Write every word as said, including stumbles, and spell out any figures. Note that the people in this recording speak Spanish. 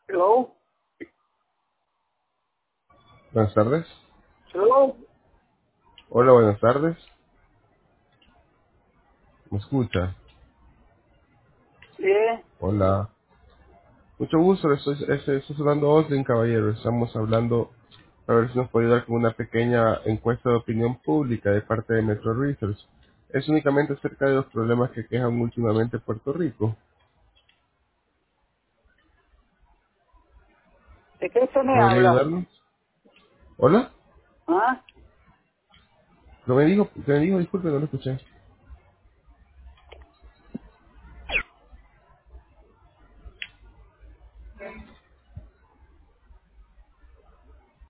Hello, Buenas tardes. hello, Hola, buenas tardes. ¿Me escucha? sí, Hola. Mucho gusto, estoy, estoy, estoy hablando Oslin, caballero. Estamos hablando para ver si nos puede ayudar con una pequeña encuesta de opinión pública de parte de Metro Research. Es únicamente acerca de los problemas que quejan últimamente Puerto Rico. ¿de qué usted me ¿Podría habla? ayudarnos? ¿Hola? ¿Ah? ¿Lo me dijo? ¿Qué me dijo? Disculpe, no lo escuché.